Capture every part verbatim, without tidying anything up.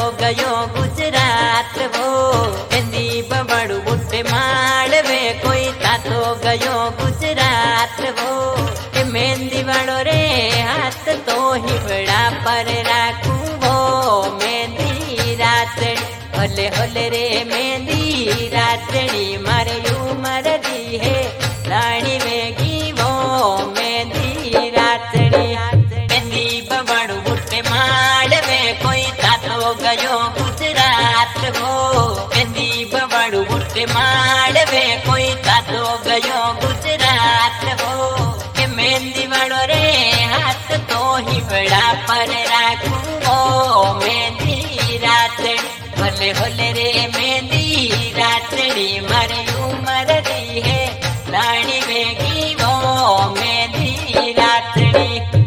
गयो गुजरात वो मेहंदी बबड़ू बुट्टे माड़वे कोई तातो गयो गुजरात वो मेहंदी वालो रे हाथ तो हिवड़ा पर राखू वो मेहंदी रातड़ी होले होले रे मेहंदी रातड़ी मारे उमर दी है रानी वेगी वो मेहंदी रातड़ी मेहंदी बबड़ू बुट्टे माड़वे कोई तातो गयो गुजरात वो मेहंदी बबड़ू बुट्टे माड़वे कोई तातो गयो गुजरात वो मेहंदी वालो रे हाथ तो ही बड़ा पर राखू वो मेहंदी रातड़ी होले होले रे मेहंदी रातड़ी मारे उमर दी है रानी वेगी वो मेहंदी रातड़ी।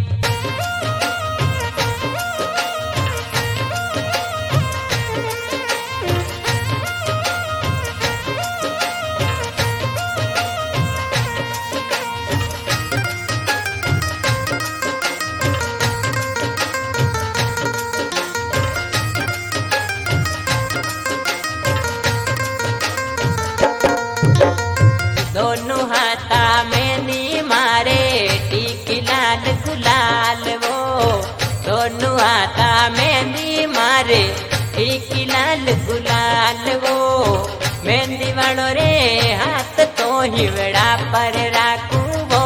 दोनों हाथा मेहंदी मारे टीकी लाल गुलाल वो दोनों हाथा मेहंदी मारे टीकी लाल गुलाल वो मेहंदी वालो रे हाथ तो हिवड़ा पर राखू वो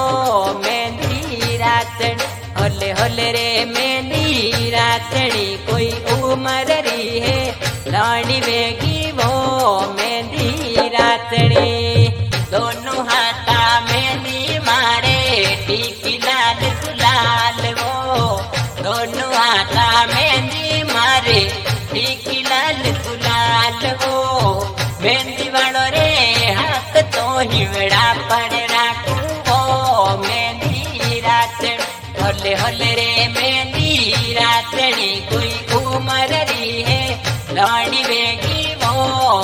मेहंदी रातड़ी होले होले रे मेहंदी रातड़ी कोई उमर री है लाड़ी वेगी वो मेहंदी रातड़ी दोनों हाथा मेहंदी मारे टीकी लाल गुलाल वो दोनों हाथा मेहंदी मारे टीकी लाल गुलाल वो मेहंदी वालो रे हाथ तो हिवड़ा पर राखू वो मेहंदी रातड़ी होले होले रे मेहंदी रातड़ी कोई उमर री है लाड़ी वेगी वो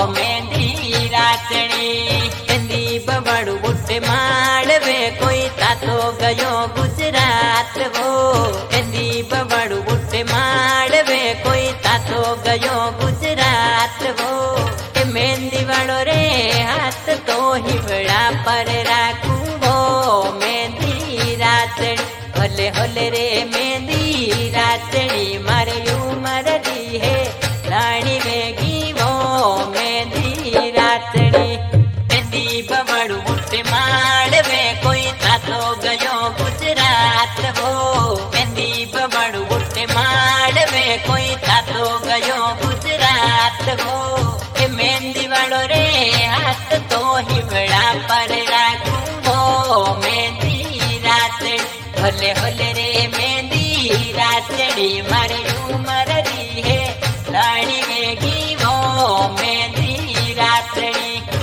मेहंदी रातड़ी बबड़ू बुट्टे माड़वे कोई तातो गयो गुजरात वो मेहंदी बबड़ू बुट्टे माड़वे कोई तातो गयो गुजरात वो मेहंदी वालो रे हाथ तो हिवड़ा पर राखू वो मेहंदी रातड़ी होले होले रे मेहंदी रातड़ी मारे उमर दी है रानी वेगी वो मेहंदी रातड़ी बबड़ू बुट्टे माड़वे कोई तातो गयो गुजरात वो मेहंदी बबड़ू बुट्टे माड़वे कोई तातो गयो गुजरात वो मेहंदी वालो रे हाथ तो हिवड़ा पर राखू वो मेहंदी रातड़ी होले होले रे मेहंदी रातड़ी मारे उमर दी है रानी वेगी वो मेहंदी रातड़ी।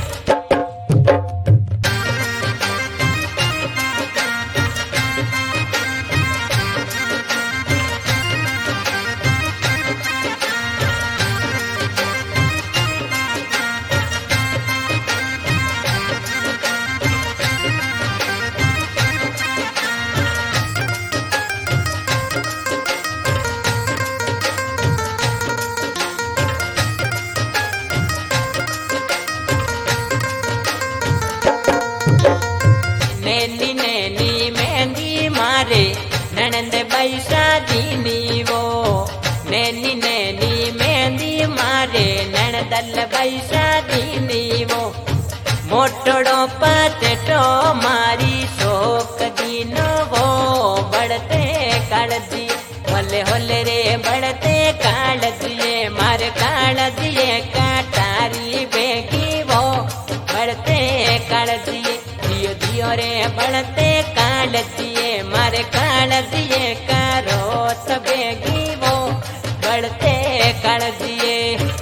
नैनी नैनी मेहंदी मारे ननंद बैसा दीनी वो नैनी नैनी मेहंदी मारे ननदल बैसा दीनी वो मोटड़ो पतेटो मारी शोक दीनो वो बढ़ते काल दी होले होले रे बढ़ते काल दिए मारे काल दिए काटारी बेगी वो बढ़ते काल दिए दियो दियो रे बढ़ते काल दिए मारे काल दिए कारो तबेगी वो बढ़ते काल दिए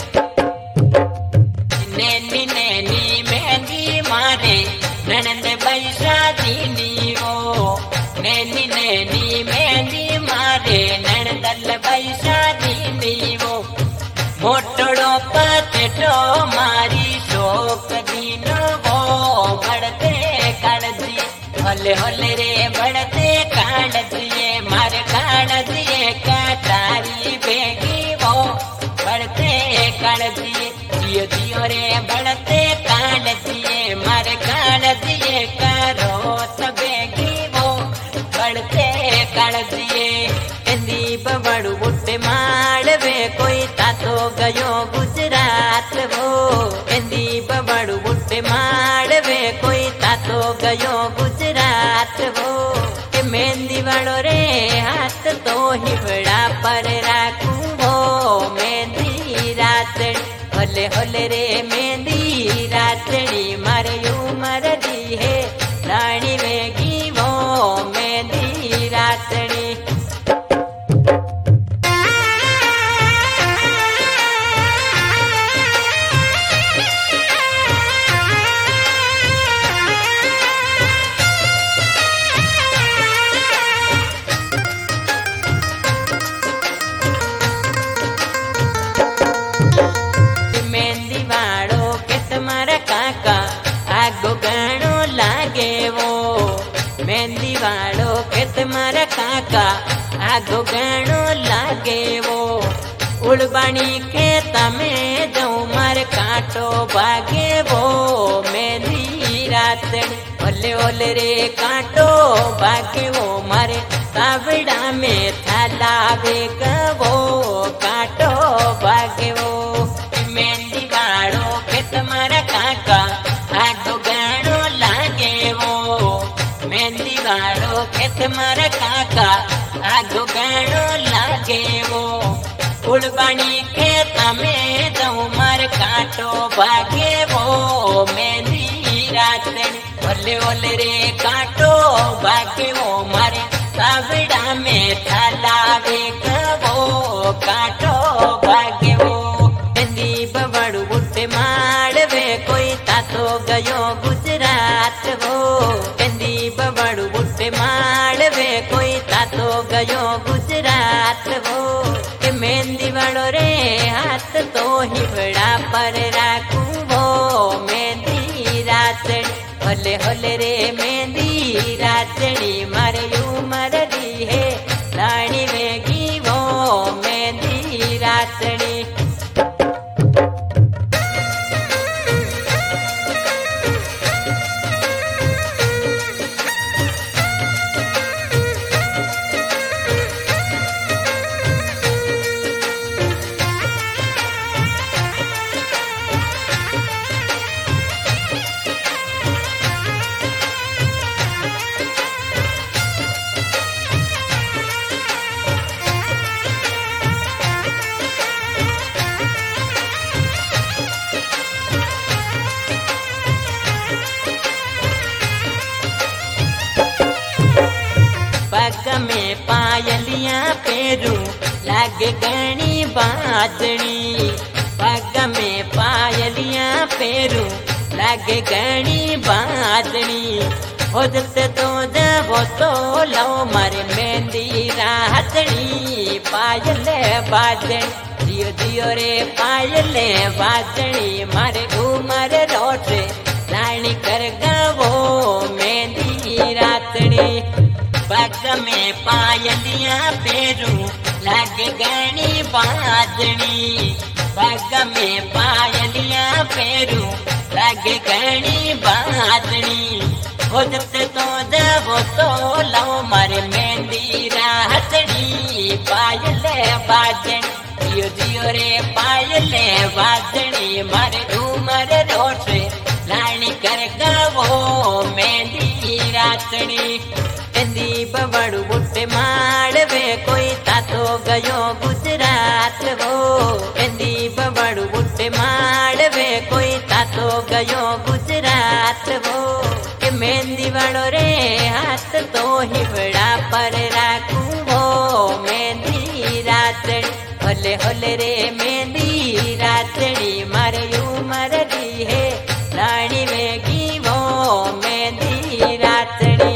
नैनी नैनी मेहंदी मारे ननंद बैसा दीनी वो नैनी नैनी मेहंदी मारे ननदल बैसा दीनी वो मोटड़ो पतेटो मारी शोक दीनो वो बढ़ते काल दी होले होले रे बढ़ते काल दिए मारे काल दिए काटारी बेगी वो बढ़ते बुट माड़वे कोई तातो गयो गुजरात वो के मेहंदी वालो रे हाथ तो हिबड़ा पर राखू वो मेहंदी रातड़ी होले होले रे मेहंदी रातड़ी मारे उमर दी है रानी वेगी वो मेहंदी रातड़ी मेहंदी वालो के तुम्हारा काका आगो गणो लागे वो उड़बाणी के तमे जाऊं मार कांटो भागे वो मेहंदी रातड़ी ओले ओले रे कांटो भागे वो मारे तावड़ा में थाला बेग वो कांटो भागे वो मेहंदी वालो के तुम्हारा काका आगो गणो लागे वो मेहंदी वालो के तुम्हारा काका आगो गणो लागे वो उड़बाणी के तमे जाऊं मार कांटो भागे वो मेहंदी रातड़ी ओले ओले रे कांटो भागे वो मारे तावड़ा में थाला बेग वो कांटो भागे वो मेहंदी बबड़ू बुट माड़वे कोई तातो गयो गुजरात वो मेहंदी बबड़ू बुट माड़वे कोई तातो गयो गुजरात वो के मेहंदी वालो रे हाथ तो हिबड़ा पर राखू वो मेहंदी रातड़ी होले होले रे मेहंदी रातड़ी मारे उमर दी है रानी वेगी वो मेहंदी रातड़ी पग में पायलियां पेरू लागे गणी बाजनी पग में पायलियां पेरू लागे गणी बाजनी हो जते तो जबो तो लो मारे मेहंदी रातड़ी पायले बाजनी दियो दियो रे पायले बाजनी मारे उमर रोटे रानी कर गवो मेहंदी रातड़ी पग में पायलियां पेरू लागे गणी बाजनी पग में पायलियां पेरू लागे गणी बाजनी हो जते तो जबो तो लो मारे मेहंदी रातड़ी पायले बाजनी दियो दियो रे पायले बाजनी मारे उमर रोटे रानी कर गवो मेहंदी रातड़ी मेहंदी बबड़ू बुट माड़वे कोई तातो गयो गुजरात वो मेहंदी बबड़ू बुट माड़वे कोई तातो गयो गुजरात वो के मेहंदी वालो रे हाथ तो हिबड़ा पर राखू वो मेहंदी रातड़ी होले होले रे मेहंदी रातड़ी मारे उमर दी है रानी वेगी वो मेहंदी रातड़ी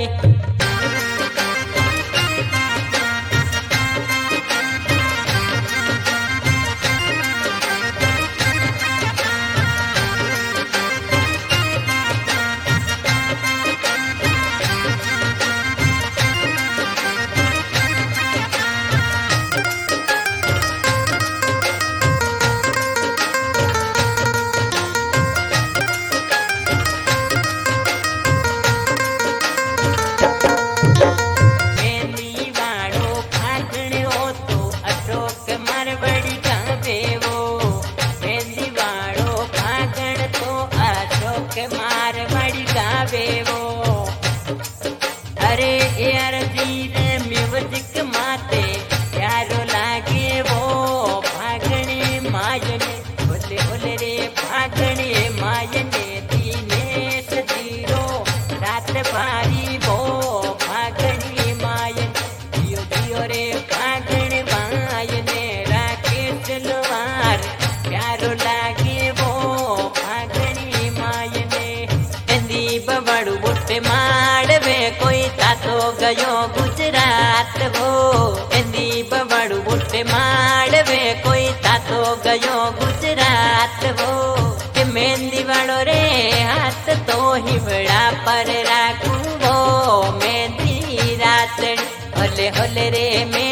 बूटे माड़वे कोई तातो गयो गुजरात वो एंदी बबड़ू बूटे माड़वे कोई तातो गयो गुजरात वो के मेहंदी वालो रे हाथ तो हिवड़ा पर राखू वो मेहंदी रात होले होले रे में